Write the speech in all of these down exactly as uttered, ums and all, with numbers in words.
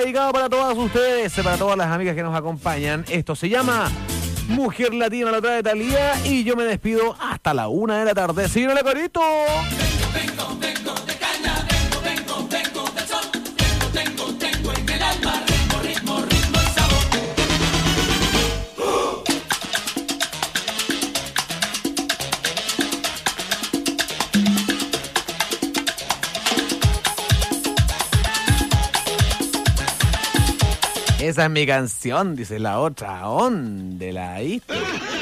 dedicado para todas ustedes, para todas las amigas que nos acompañan. Esto se llama Mujer Latina, lo trae Thalía, y yo me despido hasta la una de la tarde. ¡Síguele, corito! Vengo, vengo, vengo de caña, vengo, vengo, vengo del sol, vengo, tengo, tengo en el alma ritmo, ritmo, ritmo y sabor. ¡Uh! Esa es mi canción, dice la otra. ¿Dónde la diste?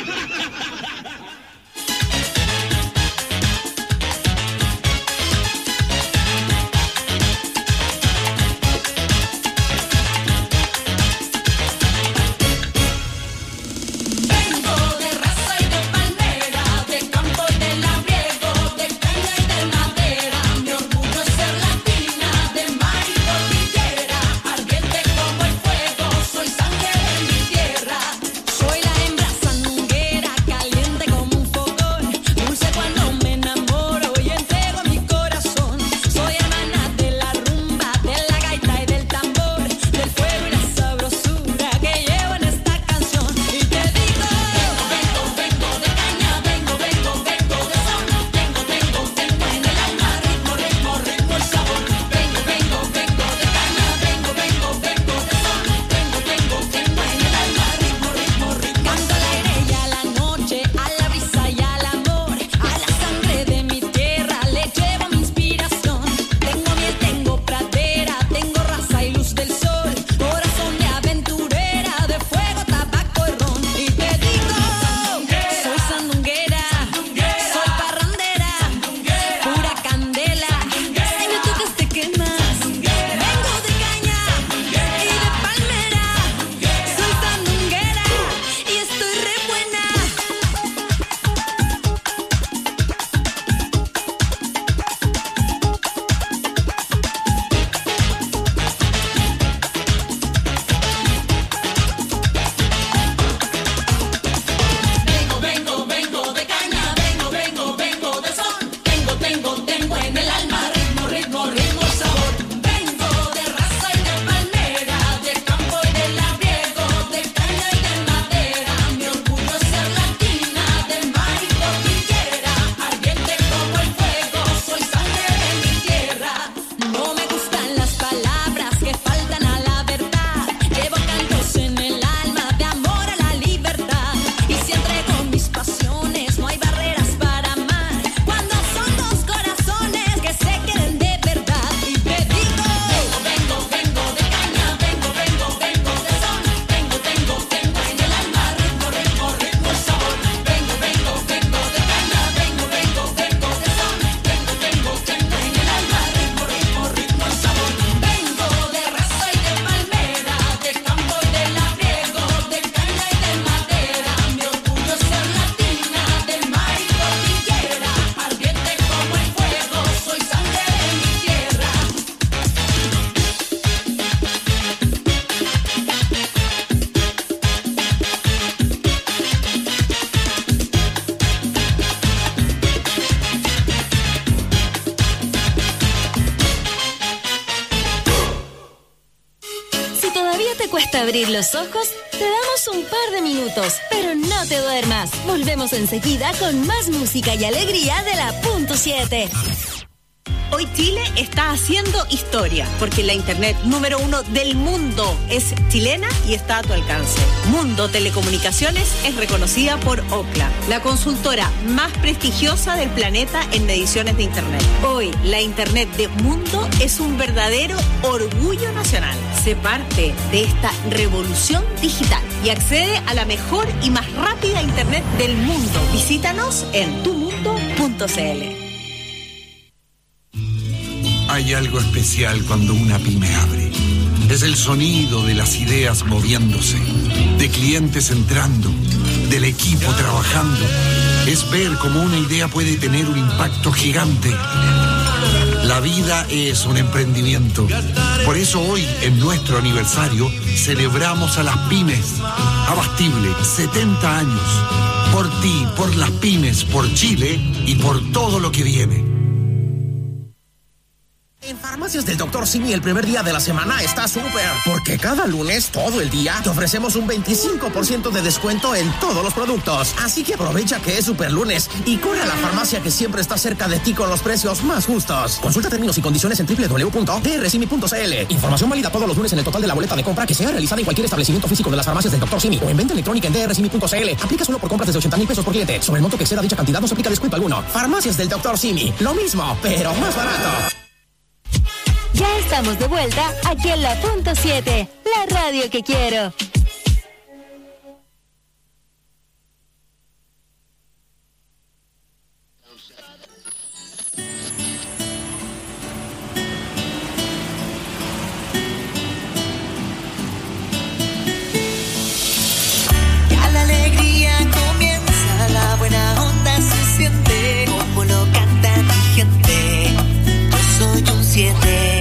Abrir los ojos, te damos un par de minutos, pero no te duermas. Volvemos enseguida con más música y alegría de la punto siete. Hoy Chile está haciendo historia, porque la internet número uno del mundo es chilena y está a tu alcance. Mundo Telecomunicaciones es reconocida por Ookla, la consultora más prestigiosa del planeta en mediciones de internet. Hoy, la internet de Mundo es un verdadero orgullo nacional. Sé parte de esta revolución digital y accede a la mejor y más rápida internet del mundo. Visítanos en tu mundo punto c l. Hay algo especial cuando una pyme abre. Es el sonido de las ideas moviéndose, de clientes entrando, del equipo trabajando. Es ver cómo una idea puede tener un impacto gigante. La vida es un emprendimiento. Por eso hoy, en nuestro aniversario, celebramos a las pymes. Abastible, setenta años. Por ti, por las pymes, por Chile y por todo lo que viene. En Farmacias del doctor Simi el primer día de la semana está súper, porque cada lunes, todo el día, te ofrecemos un veinticinco por ciento de descuento en todos los productos. Así que aprovecha que es super lunes y corre a la farmacia que siempre está cerca de ti con los precios más justos. Consulta términos y condiciones en doble u doble u doble u punto d r simi punto c l. Información válida todos los lunes en el total de la boleta de compra que sea realizada en cualquier establecimiento físico de las farmacias del doctor Simi o en venta electrónica en d r simi punto c l. Aplica solo por compras desde ochenta mil pesos por cliente. Sobre el monto que exceda dicha cantidad no se aplica descuento alguno. Farmacias del doctor Simi. Lo mismo, pero más barato. Ya estamos de vuelta aquí en la punto siete, la radio que quiero. Ya la alegría comienza, la buena onda se siente, como lo canta mi gente. Yo soy un siete.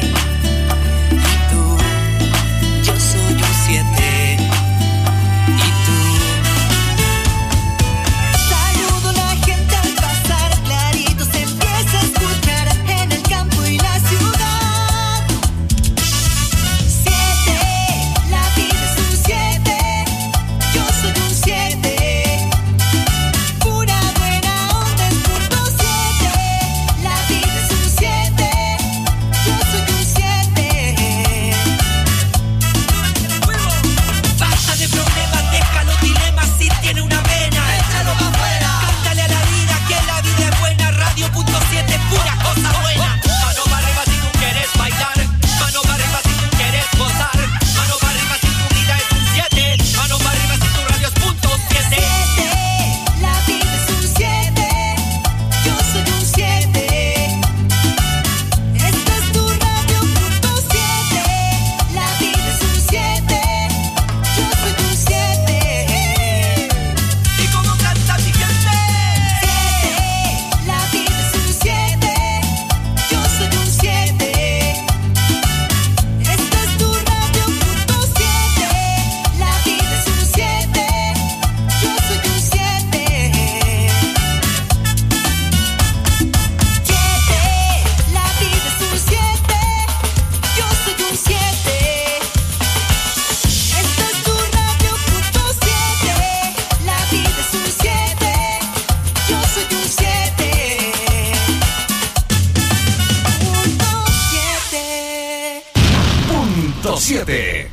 siete.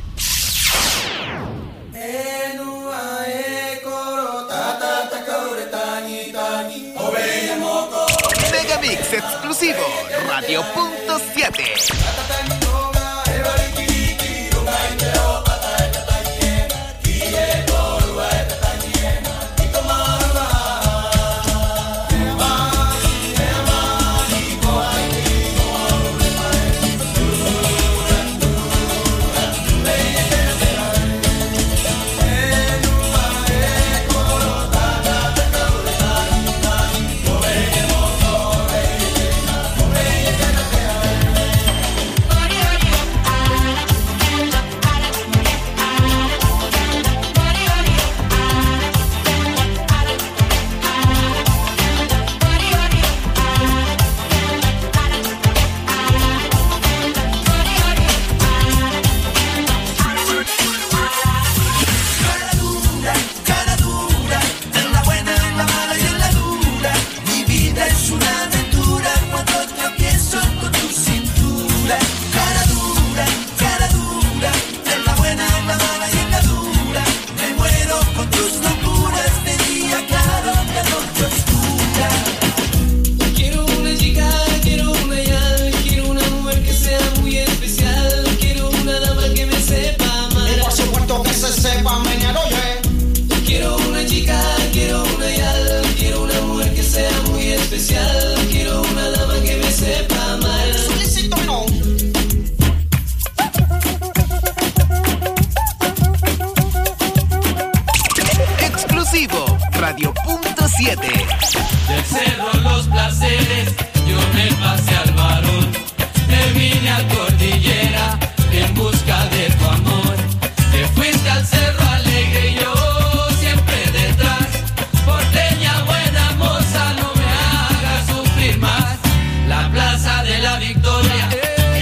Megamix exclusivo, Radio punto siete. Radio punto siete. Del cerro los placeres, yo me pasé al varón, me vine a cordillera en busca de tu amor. Te fuiste al cerro alegre y yo siempre detrás. Porteña buena moza, no me hagas sufrir más. La plaza de la Victoria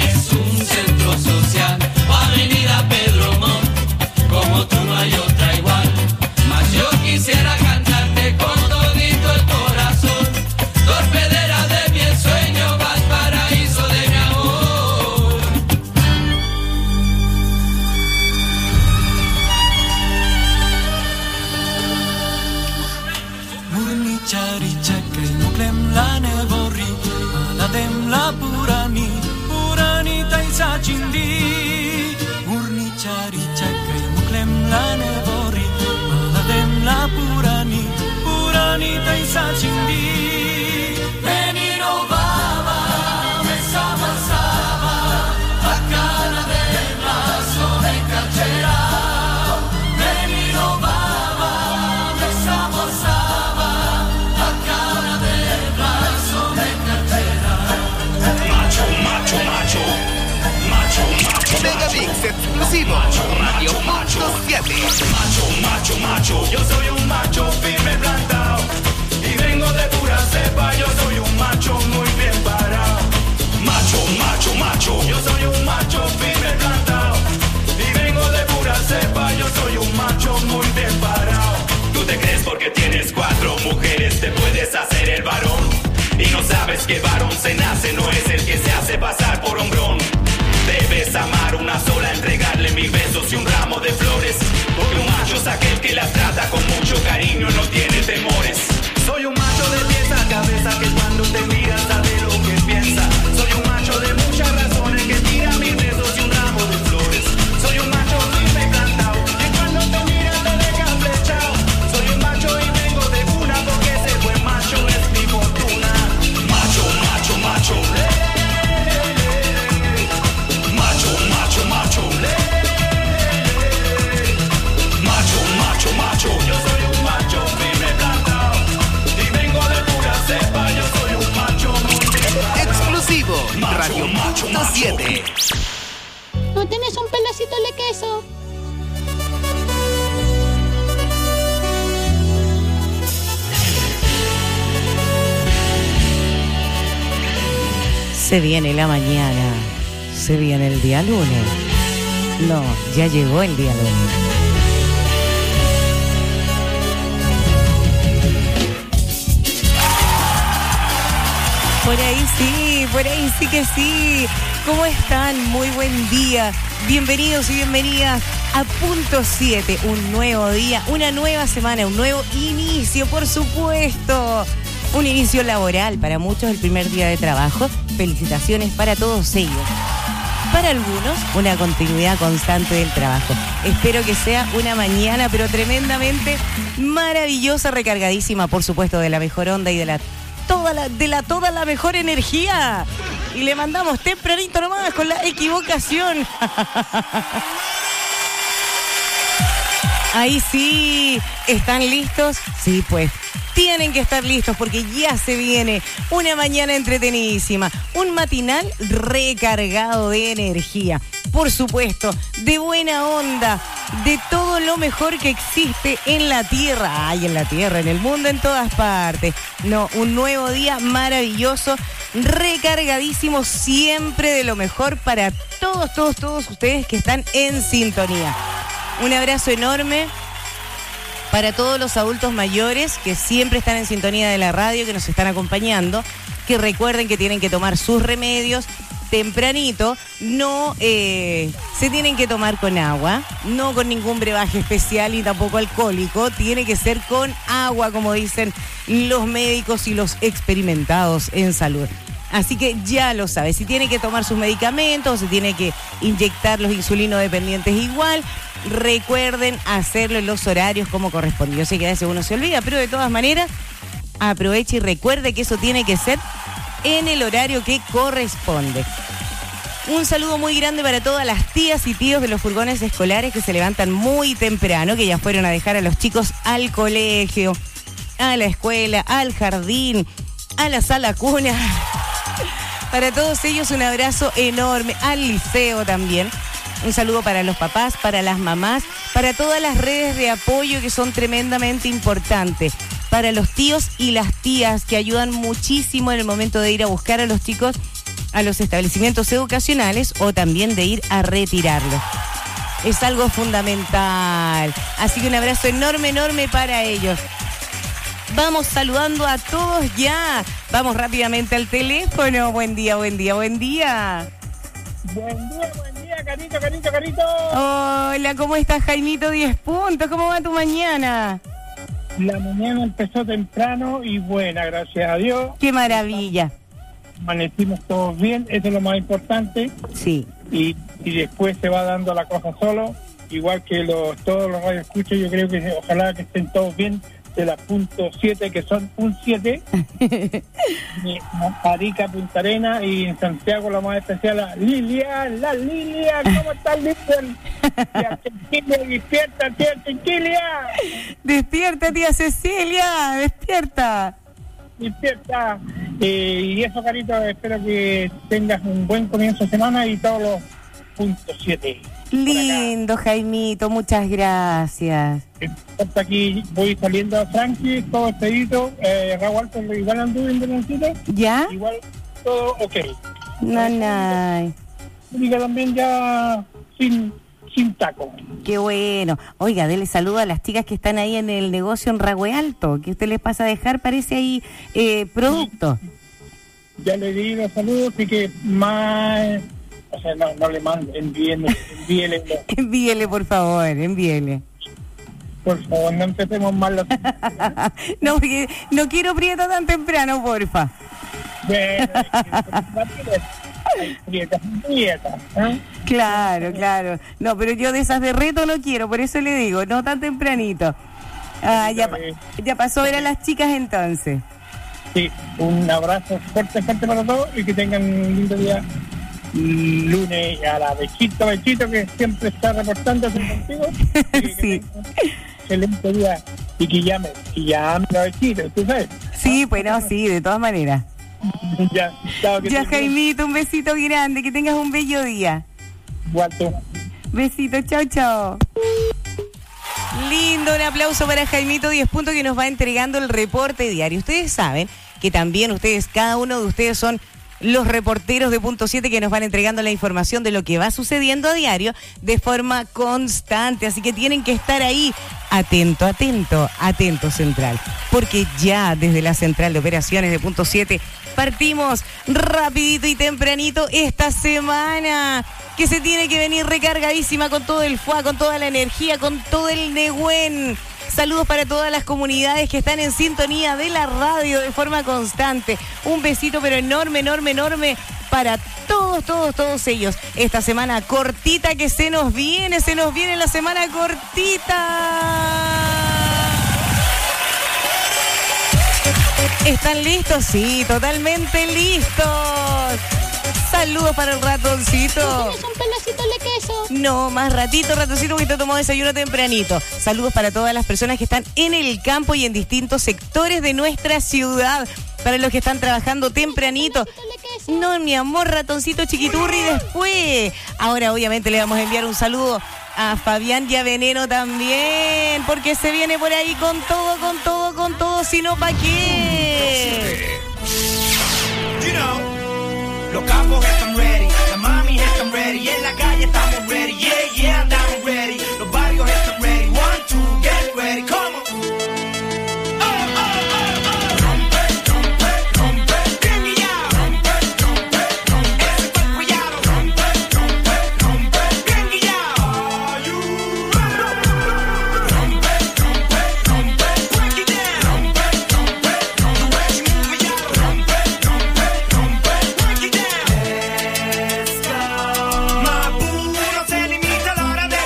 Chaka y Muklem la Nebori, Malatem la Purani, Puranita y Sachindi. Menino Baba, me Saba Saba, Bacana de Mazo me Cachera. Menino Baba, me Saba Saba, Bacana de Mazo me Cachera. Macho, macho, macho. Mega Mix exclusivo, Radio Punto siete. Macho, macho, macho, yo soy un macho firme plantado y vengo de pura cepa, yo soy un macho muy bien parado. Macho, macho, macho, yo soy un macho firme plantado y vengo de pura cepa, yo soy un macho muy bien parado. Tú te crees porque tienes cuatro mujeres te puedes hacer el varón y no sabes que varón se nace, no es el que se hace pasar por hombrón. Debes amar una sola, entregarle mil besos y un ramo de flores. Porque un macho es aquel que las trata con mucho cariño, no tiene temores. Soy un macho de pies a cabeza que cuando te mira sabe lo que piensa. Soy un macho de muchas razones que tira mil besos y un ramo de flores. Soy un macho firme plantado que cuando te mira te deja flechado. Soy un macho y vengo de cuna porque ese buen macho es mi fortuna. Macho, macho, macho. Macho, macho, macho, macho, macho, yo soy un macho firme plantado y vengo de pura cepa, yo soy un macho muy exclusivo, Radio Punto siete. ¿No tienes un pedacito de queso? Se viene la mañana. Se viene el día lunes. No, ya llegó el día lunes. Por ahí sí, por ahí sí que sí. ¿Cómo están? Muy buen día. Bienvenidos y bienvenidas a Punto siete. Un nuevo día, una nueva semana, un nuevo inicio, por supuesto. Un inicio laboral, para muchos el primer día de trabajo. Felicitaciones para todos ellos. Para algunos, una continuidad constante del trabajo. Espero que sea una mañana, pero tremendamente maravillosa, recargadísima, por supuesto, de la mejor onda y de la toda la, de la toda la mejor energía. Y le mandamos tempranito nomás con la equivocación. Ahí sí, ¿están listos? Sí, pues. Tienen que estar listos porque ya se viene una mañana entretenidísima, un matinal recargado de energía, por supuesto, de buena onda, de todo lo mejor que existe en la tierra, ay, en la tierra, en el mundo, en todas partes. No, un nuevo día maravilloso, recargadísimo, siempre de lo mejor para todos, todos, todos ustedes que están en sintonía. Un abrazo enorme para todos los adultos mayores que siempre están en sintonía de la radio, que nos están acompañando, que recuerden que tienen que tomar sus remedios tempranito, no eh, se tienen que tomar con agua, no con ningún brebaje especial y tampoco alcohólico, tiene que ser con agua, como dicen los médicos y los experimentados en salud. Así que ya lo sabe, si tiene que tomar sus medicamentos, si tiene que inyectar los insulinodependientes igual, recuerden hacerlo en los horarios como corresponde. Yo sé que a veces uno se olvida, pero de todas maneras, aproveche y recuerde que eso tiene que ser en el horario que corresponde. Un saludo muy grande para todas las tías y tíos de los furgones escolares que se levantan muy temprano, que ya fueron a dejar a los chicos al colegio, a la escuela, al jardín, a la sala cuna. Para todos ellos un abrazo enorme, al liceo también. Un saludo para los papás, para las mamás, para todas las redes de apoyo que son tremendamente importantes. Para los tíos y las tías que ayudan muchísimo en el momento de ir a buscar a los chicos a los establecimientos educacionales o también de ir a retirarlos. Es algo fundamental. Así que un abrazo enorme, enorme para ellos. Vamos saludando a todos ya. Vamos rápidamente al teléfono. Buen día, buen día, buen día. Buen día, buen día, Carito, Carito, Carito. Hola, ¿cómo estás, Jaimito? diez puntos. ¿Cómo va tu mañana? La mañana empezó temprano y buena, gracias a Dios. ¡Qué maravilla! Amanecimos todos bien, eso es lo más importante. Sí. Y y después se va dando la cosa solo, igual que los, todos los radioescuchas. Yo creo que ojalá que estén todos bien de la punto siete, que son un siete. Arica, Punta Arena, y en Santiago la más especial a Lilian, la Lilian, ¿cómo estás, Lilian? Tía Cecilia, despierta, tía Cecilia. Despierta, tía Cecilia, despierta. Despierta. Eh, y eso, Carito, espero que tengas un buen comienzo de semana y todos los puntos siete. Lindo, Jaimito, muchas gracias. Hasta aquí voy saliendo a Frankie, todo expedito. Eh, Raúl Alto, igual anduve en Bernancito. ¿Ya? Igual todo ok. No, no. Y también ya sin, sin taco. Qué bueno. Oiga, dele saludo a las chicas que están ahí en el negocio en Ragüe Alto, que usted les pasa a dejar, parece ahí, eh, producto. Ya le di los saludos, así que más... O sea, no, no le mando, envíele, envíele. Envíele, por favor, envíele. Por favor, no empecemos mal los... No, porque no quiero prieto tan temprano, porfa. Bueno, prieta, prieta, ¿eh? Claro, claro. No, pero yo de esas de reto no quiero, por eso le digo, no tan tempranito. Ah, ya, ya pasó a ver a las chicas entonces. Sí, un abrazo fuerte, fuerte para todos y que tengan un lindo día. Lunes a la Bechito, Bechito, que siempre está reportándose contigo. Sí. Excelente día. Y que llame, que llame a Bechito, ¿tú sabes? Sí, pues no, sí, de todas maneras. Ya, chao, que ya, Jaimito, un besito grande, que tengas un bello día. Igual tú. Besito, chao, chao. Lindo, un aplauso para Jaimito diez puntos, que nos va entregando el reporte diario. Ustedes saben que también ustedes, cada uno de ustedes son los reporteros de Punto siete que nos van entregando la información de lo que va sucediendo a diario de forma constante. Así que tienen que estar ahí, atento, atento, atento, Central. Porque ya desde la Central de Operaciones de Punto siete partimos rapidito y tempranito esta semana, que se tiene que venir recargadísima con todo el fuá, con toda la energía, con todo el Nehuen. Saludos para todas las comunidades que están en sintonía de la radio de forma constante. Un besito pero enorme, enorme, enorme para todos, todos, todos ellos. Esta semana cortita que se nos viene, se nos viene la semana cortita. ¿Están listos? Sí, totalmente listos. Saludos para el ratoncito. ¿Tienes un pedacito de queso? No, más ratito, ratoncito, que te tomó desayuno tempranito. Saludos para todas las personas que están en el campo y en distintos sectores de nuestra ciudad. Para los que están trabajando tempranito. No, mi amor, ratoncito chiquiturri, después. Ahora, obviamente, le vamos a enviar un saludo a Fabián y a Veneno también, porque se viene por ahí con todo, con todo, con todo, si no, ¿pa' qué? You know, los capos están ready, las mami están ready, y en la calle estamos ready, yeah, yeah, andamos ready, los barrios están ready, one, two, get ready, come on. La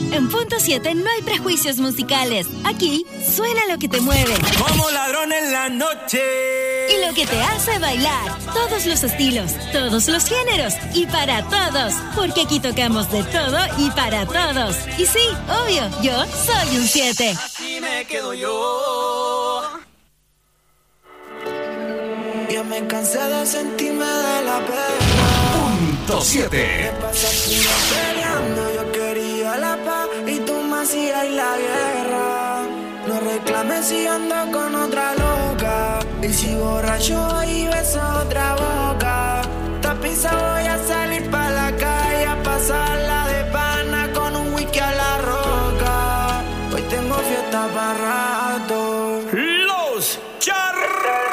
En Punto siete no hay prejuicios musicales. Aquí suena lo que te mueve. Como ladrón en la noche. Y lo que te hace bailar. Todos los estilos, todos los géneros y para todos. Porque aquí tocamos de todo y para todos. Y sí, obvio, yo soy un siete. Así me quedo yo. Ya me cansé de sentirme de la pena. Punto siete. Me pasas tú peleando, yo quería la paz y tú me hacías la guerra. No reclames si ando con otra loca. Y si borracho y beso otra boca. Tapiza voy a salir pa' la calle a pasarla de pana con un whisky a la roca. Hoy tengo fiesta para rato. Los charros.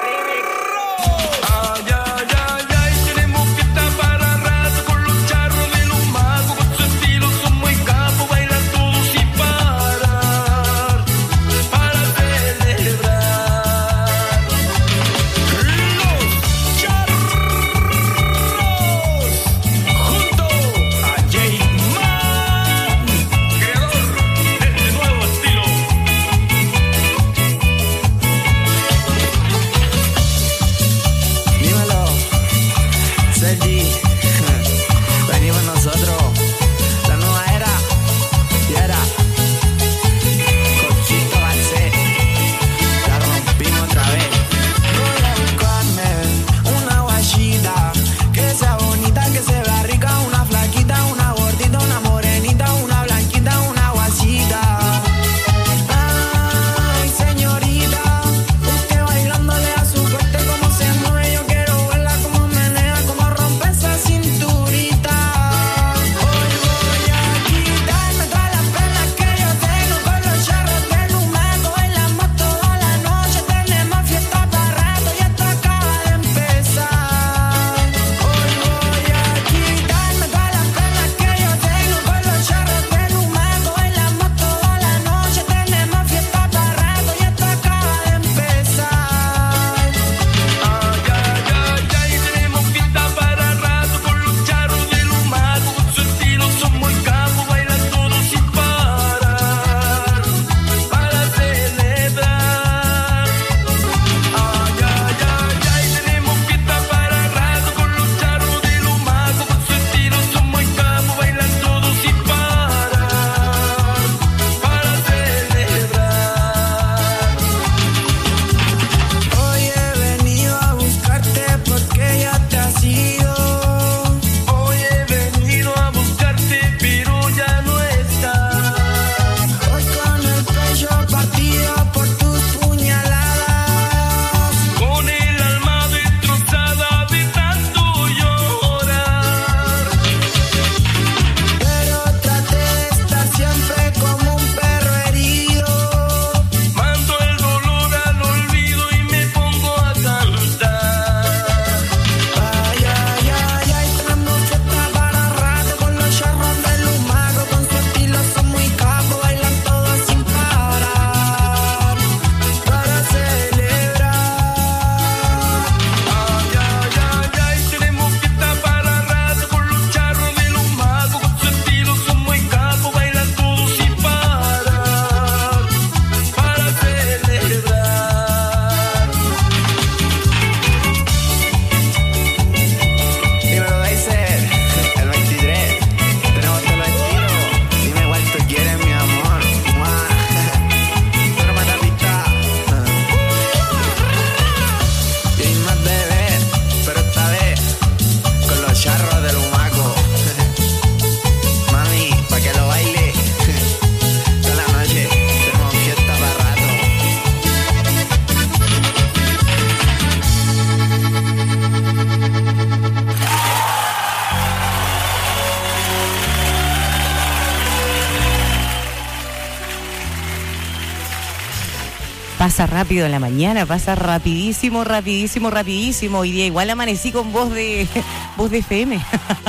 Pasa rápido en la mañana, pasa rapidísimo, rapidísimo, rapidísimo. Hoy día igual amanecí con voz de voz de F M.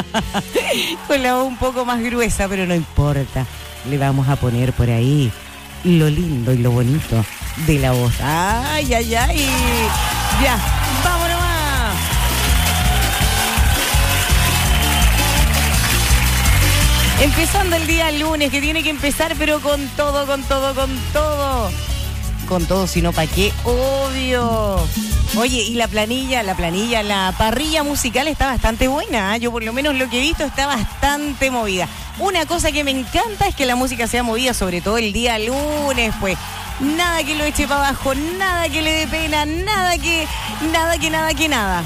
Con la voz un poco más gruesa, pero no importa. Le vamos a poner por ahí lo lindo y lo bonito de la voz. Ay, ay, ay. Ya, vámonos más. En Empezando el día lunes, que tiene que empezar, pero con todo, con todo, con todo. Con todo, si no, ¿para qué? Obvio. Oye, y la planilla, la planilla, la parrilla musical está bastante buena, ¿eh? Yo por lo menos lo que he visto está bastante movida. Una cosa que me encanta es que la música sea movida, sobre todo el día lunes, pues. Nada que lo eche para abajo, nada que le dé pena, nada que, nada que, nada que, nada.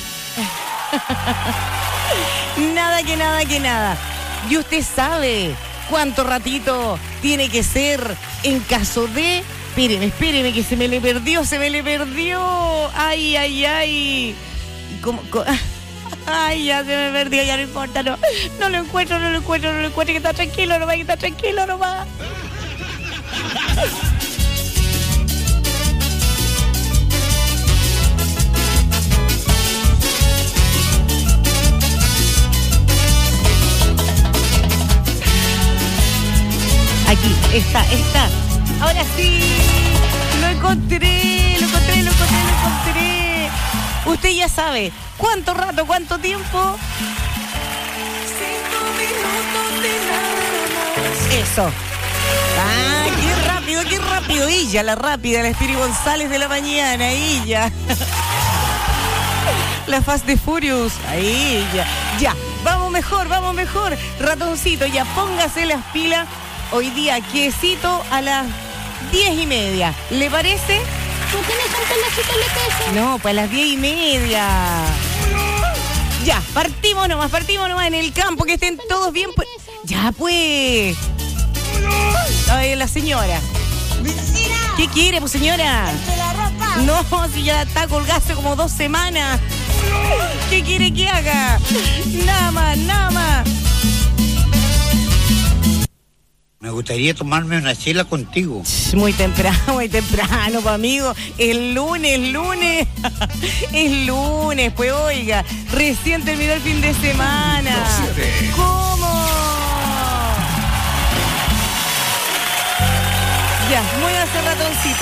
Nada que, nada que, nada. Y usted sabe cuánto ratito tiene que ser en caso de... Espéreme, espéreme, que se me le perdió, se me le perdió. Ay, ay, ay. ¿Cómo, cómo? Ay, ya se me perdió, ya no importa, no. No lo encuentro, no lo encuentro, no lo encuentro, que está tranquilo nomás, que está tranquilo nomás. Aquí, está, está. Ahora sí, lo encontré, lo encontré, lo encontré, lo encontré. Usted ya sabe, ¿cuánto rato, cuánto tiempo? Cinco minutos de nada más. Eso. Ah, qué rápido, qué rápido. Ella, la rápida, la Espiri González de la mañana, ella. La Fast and Furious, ahí ella. Ya, vamos mejor, vamos mejor. Ratoncito, ya póngase las pilas. Hoy día, quesito a las diez y media. ¿Le parece? ¿Tú tienes un pedacito de queso? No, pues a las diez y media. Ya, partimos nomás, partimos nomás en el campo, que estén todos bien. Pues. Ya, pues. Ay, la señora. ¿Qué quiere, pues, señora? La ropa. No, si ya está colgada hace como dos semanas. ¿Qué quiere que haga? Nada más, nada más. Me gustaría tomarme una chela contigo. Muy temprano, muy temprano, pues, amigo. El lunes, lunes. Es lunes, pues, oiga. Recién terminó el fin de semana. ¿Cómo? Ya, muy hace ratoncito.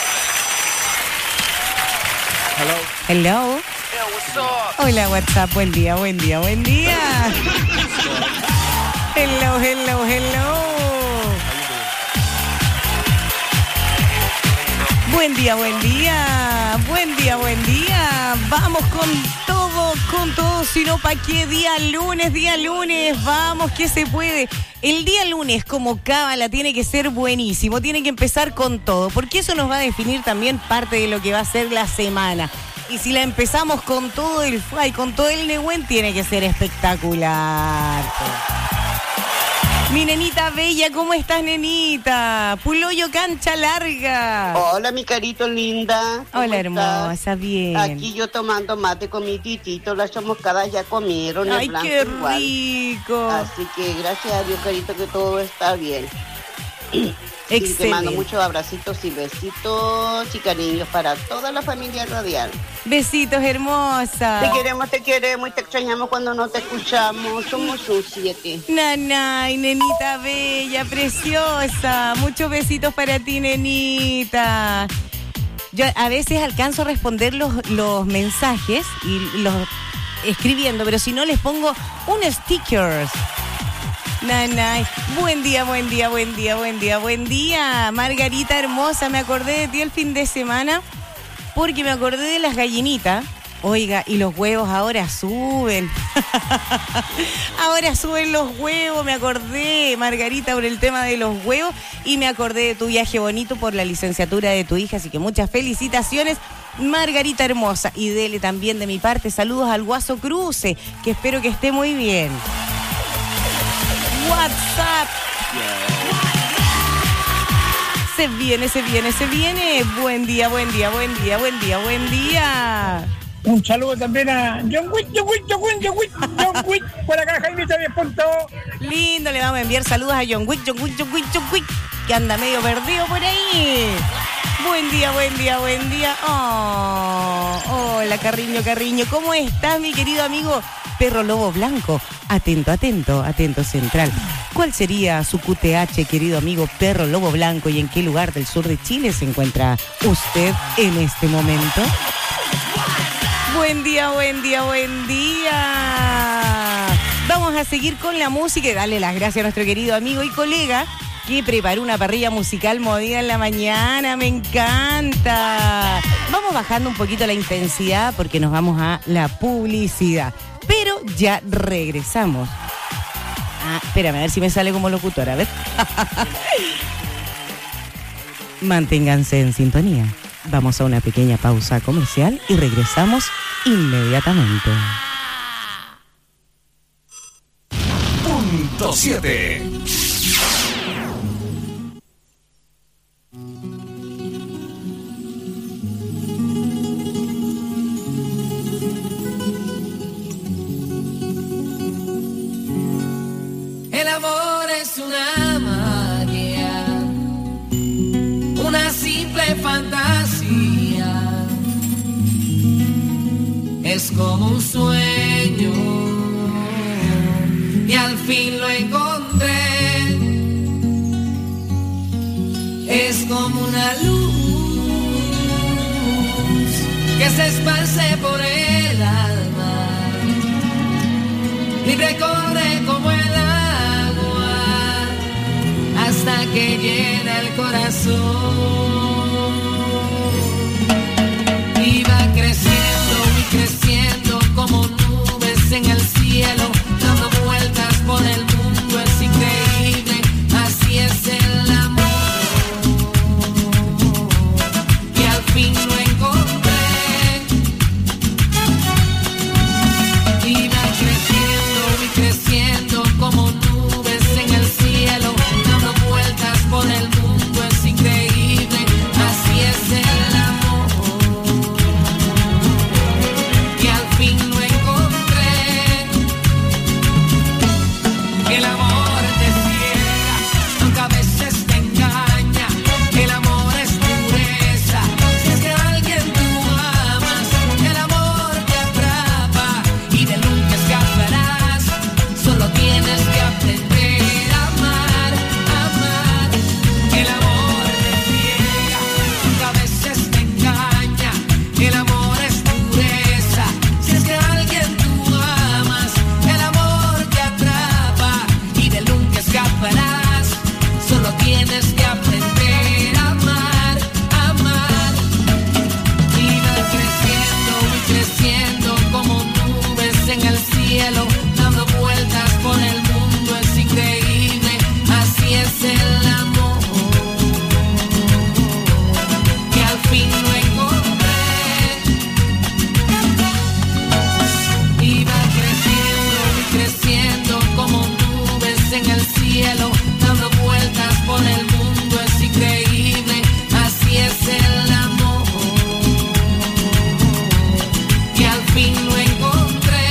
Hello. Hello. Yeah, what's up? Hola, WhatsApp. Buen día, buen día, buen día. Hello, hello, hello. Buen día, buen día, buen día, buen día. Vamos con todo, con todo, si no, ¿para qué? Día lunes, día lunes, vamos, que se puede. El día lunes, como cábala, tiene que ser buenísimo, tiene que empezar con todo, porque eso nos va a definir también parte de lo que va a ser la semana. Y si la empezamos con todo el fly, con todo el Nehuen, tiene que ser espectacular. Mi nenita bella, ¿cómo estás, nenita? Puloyo cancha larga. Hola, mi carito linda. Hola, hermosa, estás? bien. Aquí yo tomando mate con mi titito, las chamuscadas ya comieron. Ay, el blanco qué igual. rico. Así que gracias a Dios, carito, que todo está bien. Excelente. Y te mando muchos abracitos y besitos y cariños para toda la familia radial. Besitos, hermosa. Te queremos, te queremos y te extrañamos cuando no te escuchamos. Somos un siete. Nanay, nenita bella, preciosa. Muchos besitos para ti, nenita. Yo a veces alcanzo a responder los, los mensajes y los escribiendo, pero si no les pongo unos stickers. Nanay, buen día, buen día, buen día, buen día, buen día. Margarita hermosa, me acordé de ti el fin de semana porque me acordé de las gallinitas. Oiga, y los huevos ahora suben. Ahora suben los huevos, me acordé, Margarita, por el tema de los huevos. Y me acordé de tu viaje bonito por la licenciatura de tu hija. Así que muchas felicitaciones, Margarita hermosa. Y dele también de mi parte saludos al Guaso Cruce, que espero que esté muy bien. WhatsApp. Se viene, se viene, se viene. Buen día, buen día, buen día, buen día, buen día. Un saludo también a John Wick, John Wick, John Wick, John Wick, John Wick. Por acá, Jaimito, diez puntos. Lindo, le vamos a enviar saludos a John Wick, John Wick, John Wick, John Wick, que anda medio perdido por ahí. Buen día, buen día, buen día. Oh, hola, Carriño, Carriño. ¿Cómo estás, mi querido amigo Perro Lobo Blanco? Atento, atento, atento central. ¿Cuál sería su Q T H, querido amigo Perro Lobo Blanco? ¿Y en qué lugar del sur de Chile se encuentra usted en este momento? Buen día, buen día, buen día. Vamos a a seguir con la música y darle las gracias a nuestro querido amigo y colega que preparó una parrilla musical movida en la mañana. ¡Me encanta! Vamos bajando un poquito la intensidad porque nos vamos a la publicidad. Pero ya regresamos. Ah, espérame, a ver si me sale como locutora. A ver. Manténganse en sintonía. Vamos a una pequeña pausa comercial y regresamos inmediatamente. Punto siete. El amor es una magia, una simple fantasía. Es como un sueño y al fin lo encontré. Es como una luz que se esparce por el alma, libre corre como el agua hasta que llena el corazón. Y va creciendo y creciendo como nubes en el cielo, dando vueltas por el mundo, es increíble, así es el amor. Y al fin lo encontré. Y va creciendo y creciendo como nubes en el cielo, dando vueltas por el mundo, es increíble, así es el amor. Y al fin lo encontré. El amor te ciega, aunque a veces te engaña. El amor es pureza, si es que a alguien tú amas. El amor te atrapa y de nunca escaparás. Solo tienes que aprender a amar, amar. El amor te ciega, aunque a veces te engaña. El amor es pureza, si es que a alguien tú amas. El amor te atrapa y de nunca escaparás. Solo tienes que aprender a amar, amar. Y va creciendo y creciendo como nubes en el cielo, dando vueltas por el mundo, es increíble, así es el amor. Y al fin lo encontré. Y va creciendo y creciendo como nubes en el cielo, dando vueltas por el mundo, es increíble, así es el amor. Y al fin lo encontré.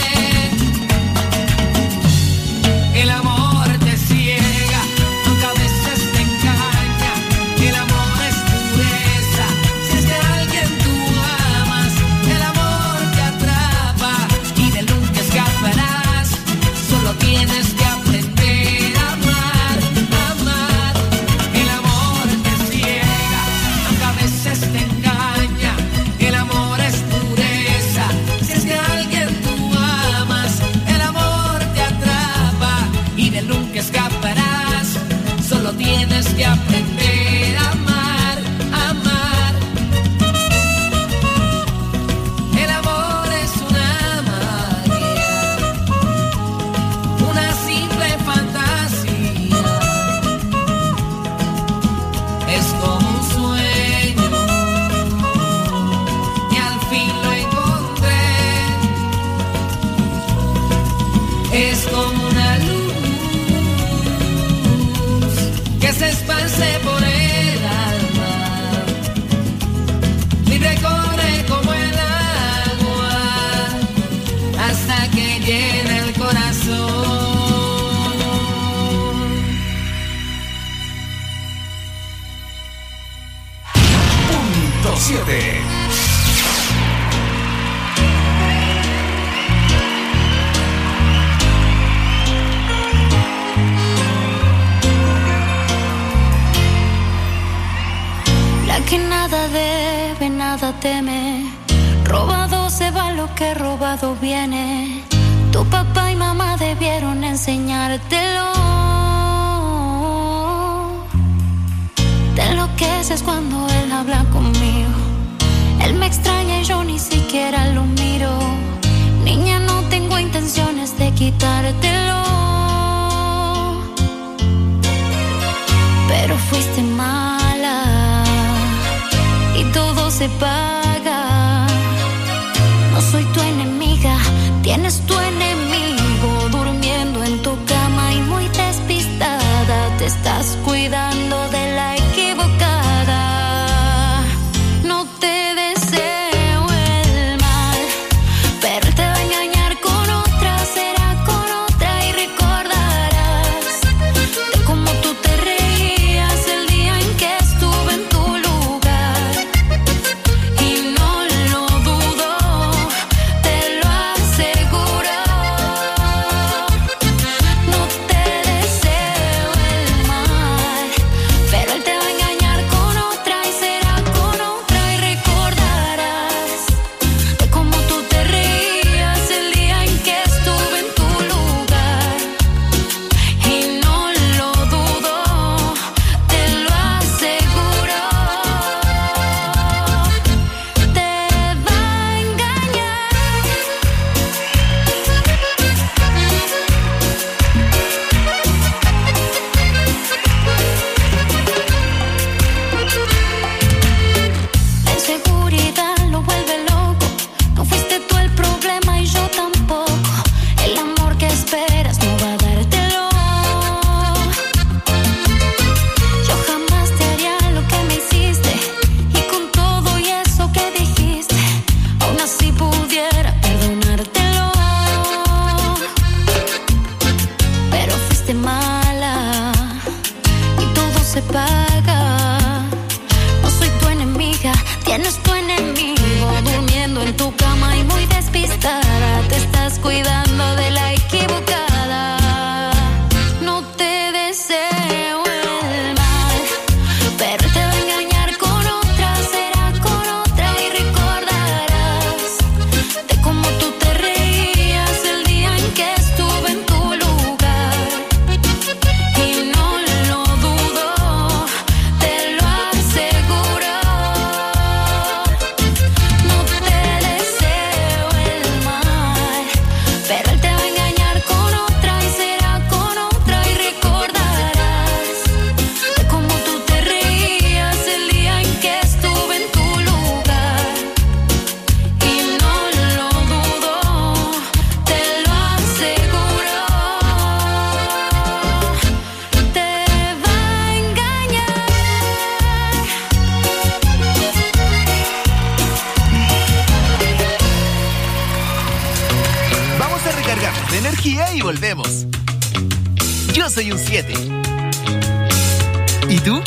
El amor te ciega, aunque a veces te engaña. El amor es pureza, si es que a alguien tú amas. El amor te atrapa y de nunca escaparás. Solo tienes que aprender a amar, amar. El amor te ciega, aunque a veces te engaña. El amor es pureza, si es que a alguien tú amas. El amor te atrapa y de nunca escaparás. Solo tienes que aprender a amar, amar. El amor es una magia, una simple fantasía. Es como un sueño y al fin lo encontré. Es como una luz que se esparce por el alma, libre corre como el agua hasta que llena el corazón. Punto siete. La que nada debe, nada teme. Robado se va lo que robado viene. Tu papá y mamá debieron enseñártelo. Te enloqueces cuando él habla conmigo. Él me extraña y yo ni siquiera lo miro. Niña, no tengo intenciones de quitártelo, pero fuiste mala y todo se paga. No soy tu enemiga, tienes tu enemigo durmiendo en tu cama y muy despistada. Te estás cuidando de la equivocada. No te deseo el mal, pero él te va a engañar con otra, será con otra y recordarás de cómo tú te reías el día en que estuve en tu lugar. Y no lo dudo, te lo aseguro. No te deseo el mal, pero él te va a engañar con otra y será con otra y recordarás de cómo tú te reías el día en que estuve en tu lugar. Y no lo dudo, te lo aseguro. Te va a engañar. La inseguridad lo vuelve loco. No fuiste tú el problema y yo tampoco. El amor que esperas no va a dártelo. Yo jamás te haría lo que me hiciste. Y con todo y eso que dijiste, aún así pudiera perdonártelo. Pero fuiste mala y todo se paga. No soy tu enemiga, tienes tu enemigo durmiendo en tu cama y muy despistada. Te estás cuidando de la equivocada. No te deseo el mal, pero él te va a engañar con otra, será con otra y recordarás de cómo tú te reías el día en que estuve en tu lugar. Y no lo dudo, te lo aseguro. No te deseo el mal, pero él te va a engañar con otra y será con otra y recordarás de cómo tú te reías el día en que estuve en tu lugar. Y no lo dudo, te lo aseguro. Te va a engañar. Vamos a recargarnos de energía y volvemos. Yo soy un siete. ¿Y tú?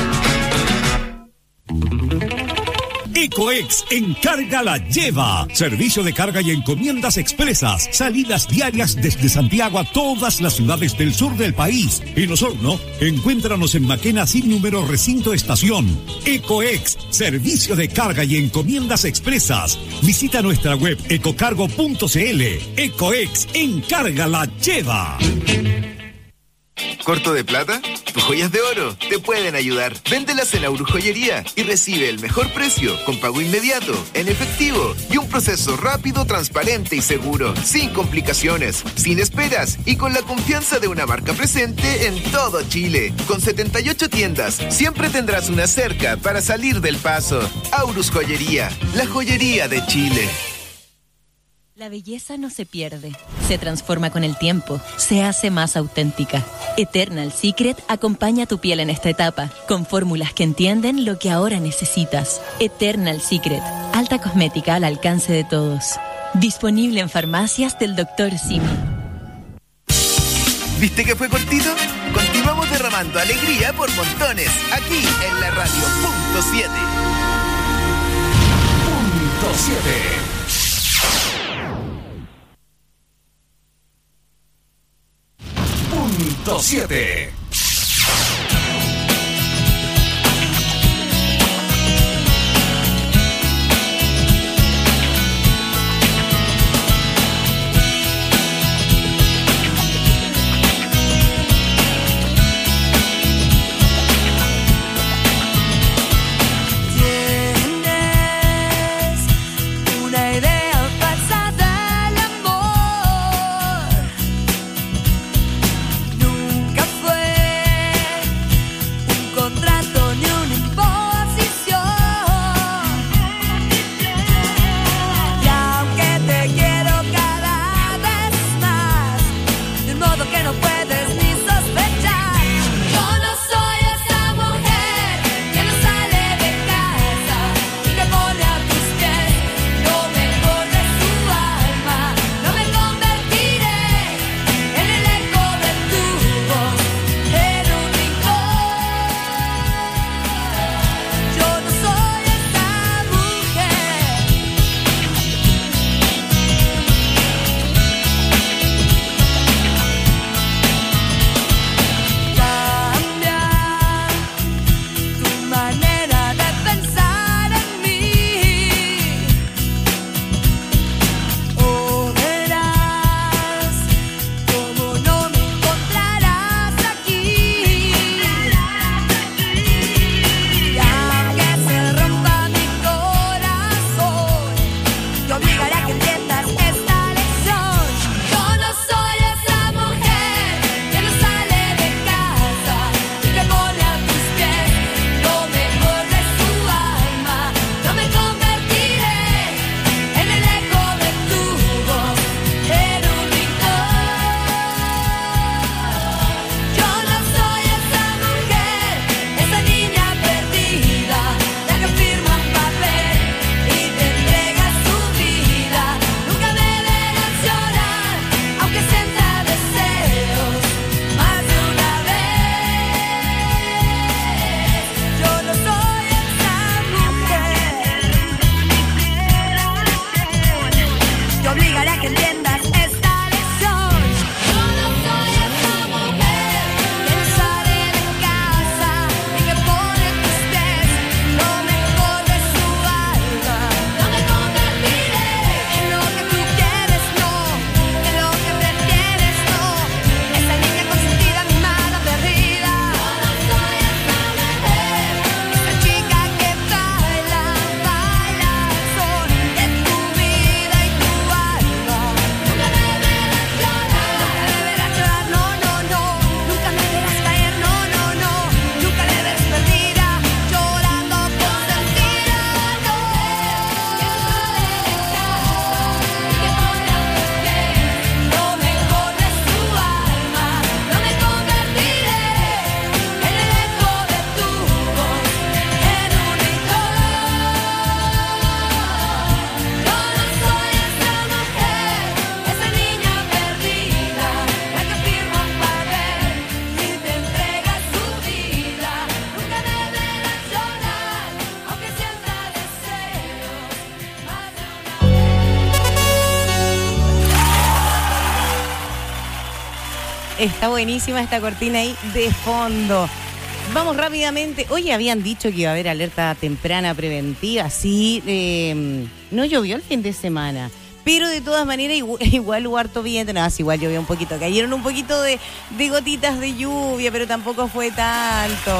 EcoEx Encarga la Lleva. Servicio de carga y encomiendas expresas. Salidas diarias desde Santiago a todas las ciudades del sur del país. En Osorno, encuéntranos en Maquena sin número recinto estación. EcoEx, servicio de carga y encomiendas expresas. Visita nuestra web ecocargo punto cl. EcoEx Encarga la Lleva. ¿Corto de plata? Tus joyas de oro te pueden ayudar. Véndelas en Aurus Joyería y recibe el mejor precio con pago inmediato, en efectivo y un proceso rápido, transparente y seguro, sin complicaciones, sin esperas y con la confianza de una marca presente en todo Chile. Con setenta y ocho tiendas, siempre tendrás una cerca para salir del paso. Aurus Joyería, la joyería de Chile. La belleza no se pierde, se transforma con el tiempo, se hace más auténtica. Eternal Secret acompaña tu piel en esta etapa, con fórmulas que entienden lo que ahora necesitas. Eternal Secret, alta cosmética al alcance de todos. Disponible en farmacias del doctor Simi. ¿Viste que fue cortito? Continuamos derramando alegría por montones, aquí en la radio punto siete. Punto siete. Punto siete. Está buenísima esta cortina ahí de fondo. Vamos rápidamente. Oye, habían dicho que iba a haber alerta temprana preventiva. Sí, eh, no llovió el fin de semana. Pero de todas maneras, igual, igual hubo harto viento. No, sí, igual llovió un poquito. Cayeron un poquito de, de gotitas de lluvia, pero tampoco fue tanto.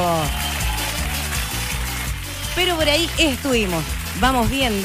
Pero por ahí estuvimos. Vamos viendo.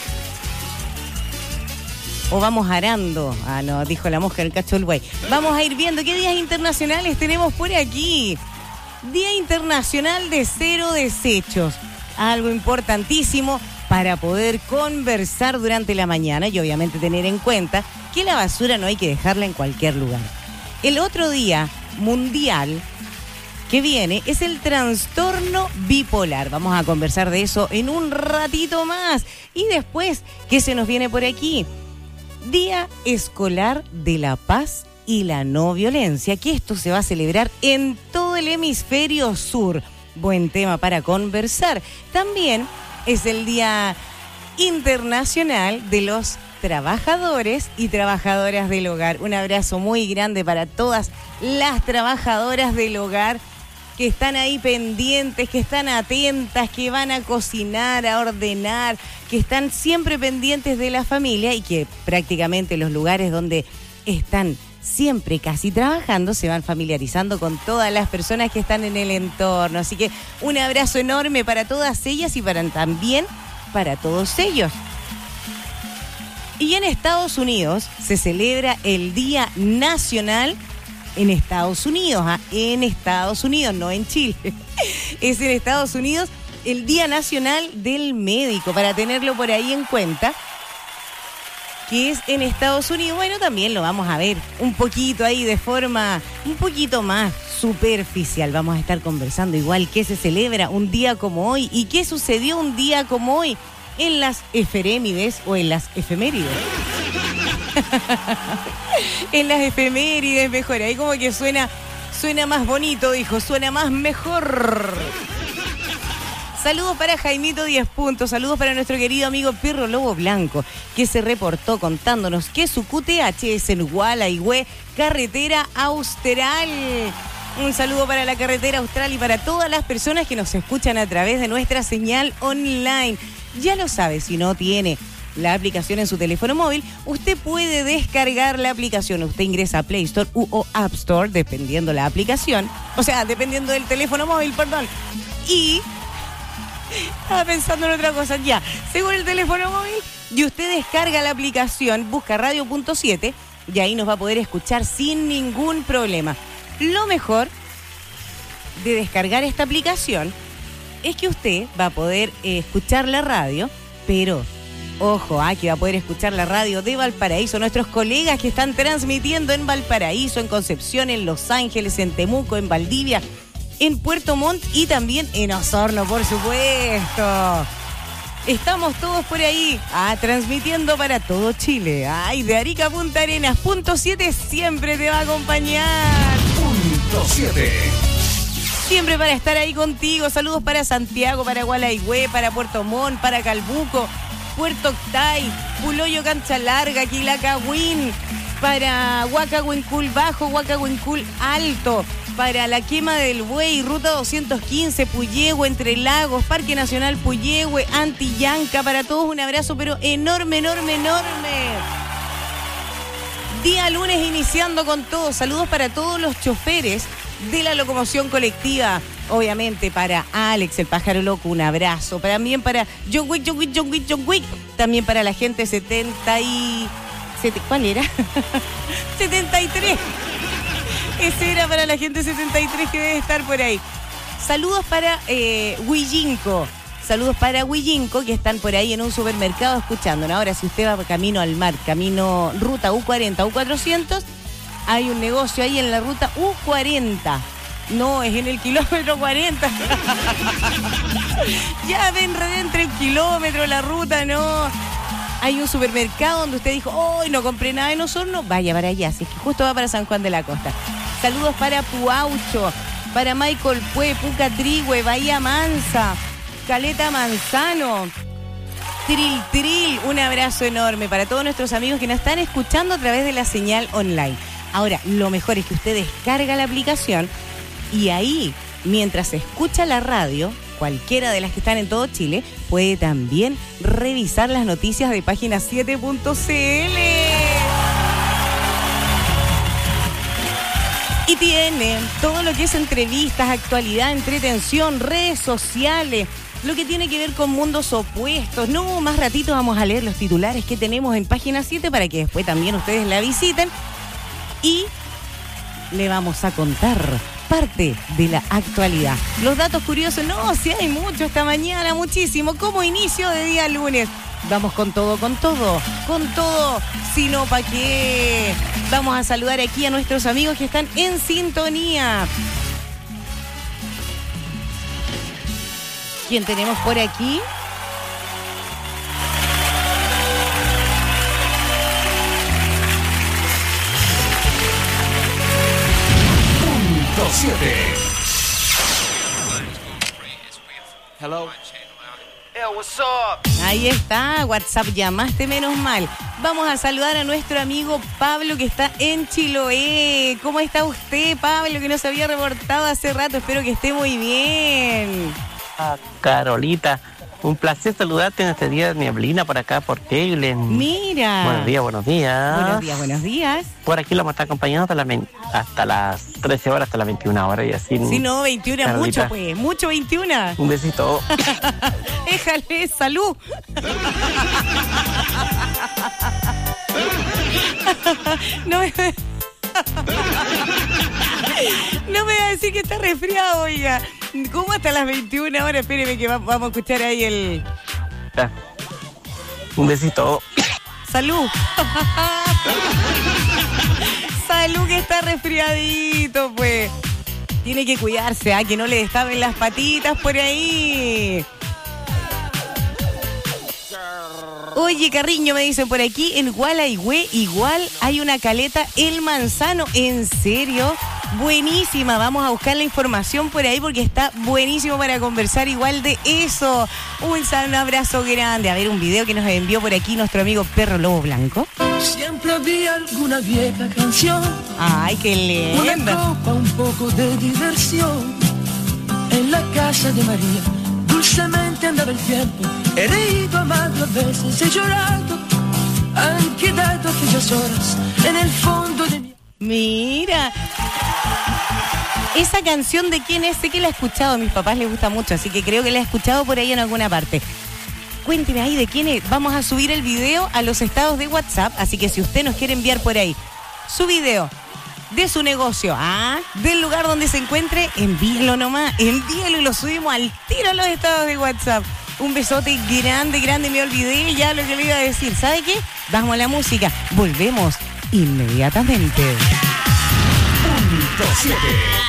O vamos arando. Ah, no, dijo la mosca en el cacho del buey. Vamos a ir viendo qué días internacionales tenemos por aquí. Día Internacional de Cero Desechos. Algo importantísimo para poder conversar durante la mañana y obviamente tener en cuenta que la basura no hay que dejarla en cualquier lugar. El otro día mundial que viene es el trastorno bipolar. Vamos a conversar de eso en un ratito más. Y después, ¿qué se nos viene por aquí? Día Escolar de la Paz y la No Violencia, que esto se va a celebrar en todo el hemisferio sur. Buen tema para conversar. También es el Día Internacional de los Trabajadores y Trabajadoras del Hogar. Un abrazo muy grande para todas las trabajadoras del hogar que están ahí pendientes, que están atentas, que van a cocinar, a ordenar, que están siempre pendientes de la familia y que prácticamente los lugares donde están siempre casi trabajando se van familiarizando con todas las personas que están en el entorno. Así que un abrazo enorme para todas ellas y para, también para todos ellos. Y en Estados Unidos se celebra el Día Nacional en Estados Unidos, ¿ah? En Estados Unidos, no en Chile. Es en Estados Unidos el Día Nacional del Médico, para tenerlo por ahí en cuenta, que es en Estados Unidos. Bueno, también lo vamos a ver un poquito ahí de forma un poquito más superficial. Vamos a estar conversando igual qué se celebra un día como hoy y qué sucedió un día como hoy en las efemérides o en las efemérides. En las efemérides, mejor. Ahí como que suena, suena más bonito, dijo, suena más mejor. Saludos para Jaimito diez puntos, saludos para nuestro querido amigo Pirro Lobo Blanco, que se reportó contándonos que su Q T H es en Gualaihue, carretera austral. Un saludo para la carretera austral y para todas las personas que nos escuchan a través de nuestra señal online. Ya lo sabe, si no tiene la aplicación en su teléfono móvil, usted puede descargar la aplicación. Usted ingresa a Play Store u o App Store, dependiendo la aplicación. O sea, dependiendo del teléfono móvil, perdón. Y estaba pensando en otra cosa. Ya, según el teléfono móvil, y usted descarga la aplicación, busca Radio Punto siete y ahí nos va a poder escuchar sin ningún problema. Lo mejor de descargar esta aplicación es que usted va a poder eh, escuchar la radio, pero ojo, ah, que va a poder escuchar la radio de Valparaíso, nuestros colegas que están transmitiendo en Valparaíso, en Concepción, en Los Ángeles, en Temuco, en Valdivia, en Puerto Montt y también en Osorno, por supuesto. Estamos todos por ahí, ah, transmitiendo para todo Chile. Ay, de Arica a Punta Arenas, Punto siete siempre te va a acompañar. Punto siete. Siempre para estar ahí contigo. Saludos para Santiago, para Gualaihue, para Puerto Montt, para Calbuco, Puerto Octay, Puloyo, Cancha Larga, Quilacagüín, para Huacahuencul Bajo, Huacahuencul Alto, para la Quema del Buey, Ruta doscientos quince, Puyehue, Entre Lagos, Parque Nacional Puyehue, Antillanca, para todos un abrazo, pero enorme, enorme, enorme. Día lunes iniciando con todo. Saludos para todos los choferes de la locomoción colectiva. Obviamente para Alex, el pájaro loco, un abrazo. También para John Wick, John Wick, John Wick, John Wick. También para la gente setenta y... ¿Cuál era? setenta y tres. Ese era para la gente setenta y tres que debe estar por ahí. Saludos para eh, Huillinco. Saludos para Huillinco, que están por ahí en un supermercado escuchándonos. Ahora, si usted va camino al mar, camino ruta U cuarenta, U cuatrocientos, hay un negocio ahí en la ruta U cuarenta. No, es en el kilómetro cuarenta. Ya ven, entre el kilómetro, la ruta, no. Hay un supermercado donde usted dijo, hoy oh, no compré nada en Osorno, vaya para allá, así que justo va para San Juan de la Costa. Saludos para Puaucho, para Michael Pue, Puca Trigüe, Bahía Mansa, Caleta Manzano, Tril Tril. Un abrazo enorme para todos nuestros amigos que nos están escuchando a través de la señal online. Ahora, lo mejor es que usted descarga la aplicación y ahí, mientras escucha la radio, cualquiera de las que están en todo Chile, puede también revisar las noticias de página siete punto c l. Y tiene todo lo que es entrevistas, actualidad, entretención, redes sociales, lo que tiene que ver con mundos opuestos. No, más ratito vamos a leer los titulares que tenemos en página siete para que después también ustedes la visiten. Y le vamos a contar parte de la actualidad. Los datos curiosos, no, si hay mucho esta mañana, muchísimo. Como inicio de día lunes. Vamos con todo, con todo, con todo. Si no, ¿pa' qué? Vamos a saludar aquí a nuestros amigos que están en sintonía. ¿Quién tenemos por aquí? Punto siete. Hello. Hey, what's up? Ahí está, WhatsApp, llamaste menos mal. Vamos a saludar a nuestro amigo Pablo que está en Chiloé. ¿Cómo está usted, Pablo, que no se había reportado hace rato? Espero que esté muy bien. Ah, Carolita, un placer saludarte en este día de nieblina por acá, por Teglen. Mira. Buenos días, buenos días. Buenos días, buenos días. Por aquí lo vamos a estar acompañando hasta, la, hasta las trece horas, hasta las veintiuna horas y así. Sí, no, veintiuna, Carolita, mucho pues, mucho veintiuna. Un besito. Déjale, salud. No me... No me va a decir que está resfriado, oiga. ¿Cómo hasta las veintiuna horas? Espéreme que va, vamos a escuchar ahí el... Ya. Un besito. Salud. Salud, que está resfriadito, pues. Tiene que cuidarse, ¿ah? Que no le destapen las patitas por ahí. Oye, Carriño, me dicen por aquí, en Gualaihue igual hay una caleta El Manzano. ¿En serio? Buenísima, vamos a buscar la información por ahí porque está buenísimo para conversar igual de eso. Un abrazo grande. A ver, un video que nos envió por aquí nuestro amigo Perro Lobo Blanco. Siempre había alguna vieja canción. Ay, qué lindo. Una copa, un poco de diversión. En la casa de María, dulcemente andaba el tiempo. He reído, amado a veces, he llorado. Han quedado aquellas horas en el fondo de mi... Mira, esa canción de quién es, sé que la he escuchado, a mis papás les gusta mucho, así que creo que la he escuchado por ahí en alguna parte. Cuénteme ahí de quién es. Vamos a subir el video a los estados de WhatsApp, así que si usted nos quiere enviar por ahí su video de su negocio, ah, del lugar donde se encuentre, envíelo nomás, envíelo y lo subimos al tiro a los estados de WhatsApp. Un besote grande, grande, me olvidé ya lo que le iba a decir. ¿Sabe qué? Vamos a la música, volvemos inmediatamente. Punto siete.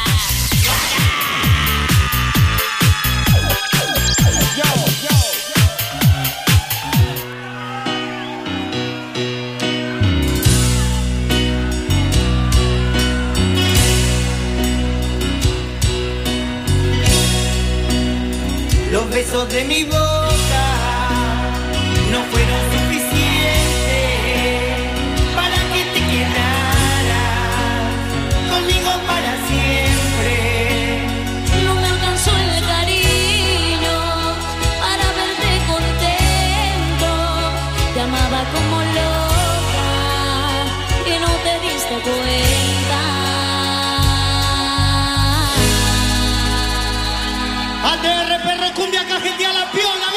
Los besos de mi boca no fueron suficientes para que te quedaras conmigo para siempre. No me alcanzó el cariño para verte contento. Te amaba como loca y no te diste cuenta. A T R, perro, cumbia, cajetía, la piola.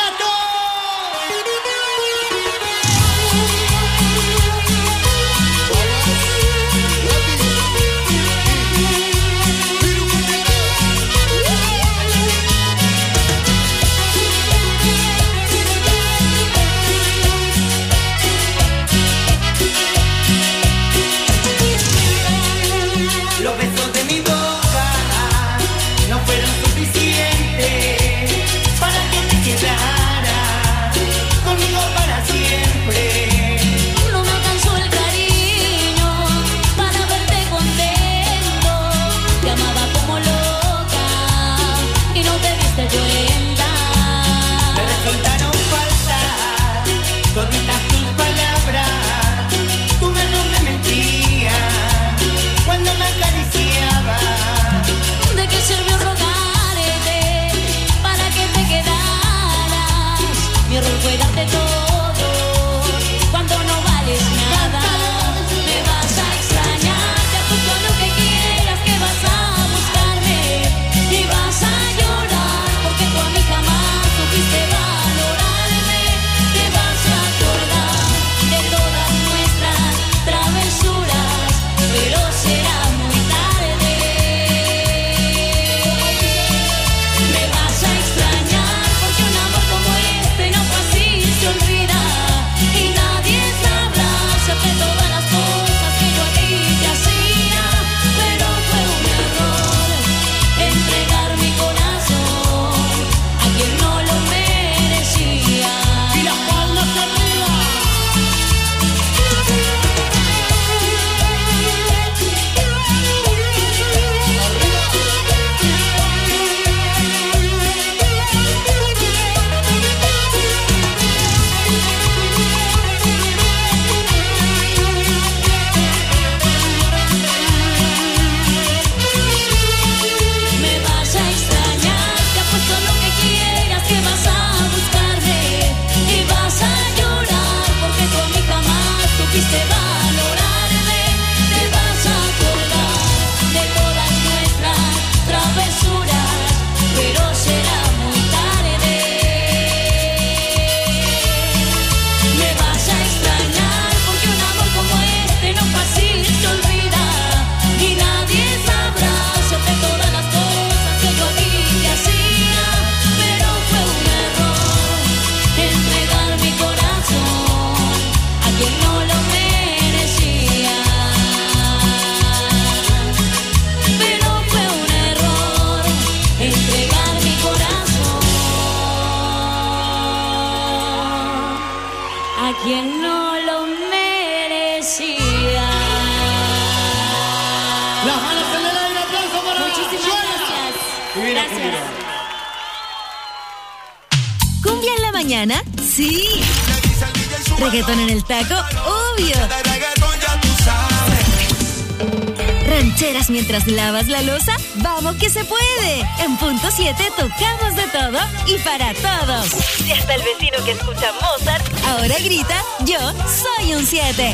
Las manos en el aire, aplauso para Muchísimas Joana. gracias. Gracias. ¿Cumbia en la mañana? Sí. ¿Reggaetón en el taco? Obvio. ¿Rancheras mientras lavas la loza? ¡Vamos que se puede! En Punto siete tocamos de todo y para todos. Y hasta el vecino que escucha Mozart ahora grita, yo soy un siete.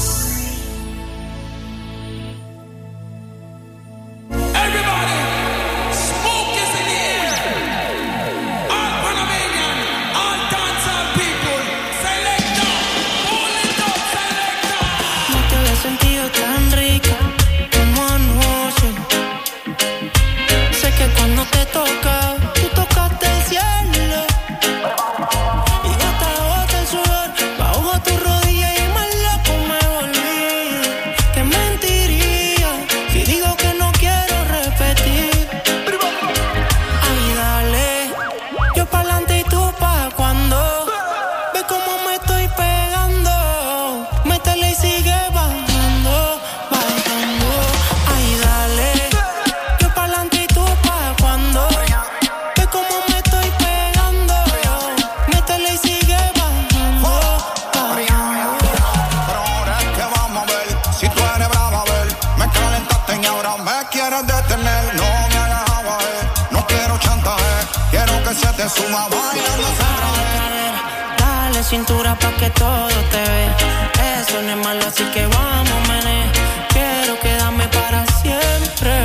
Suma bailando dale cintura pa' que todo te vea. Eso no es malo, así que vamos, mané. Quiero quedarme para siempre.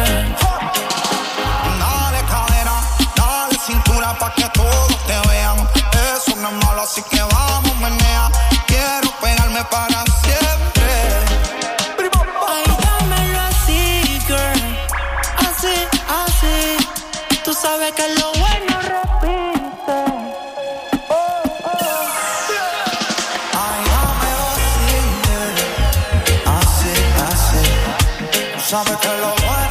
Dale cadera, dale cintura pa' que todos te vean. Eso no es malo, así que vamos, menea. Quiero pegarme para siempre. Ay, dámelo así, girl. Así, así. Tú sabes que lo bueno sabes que lo bueno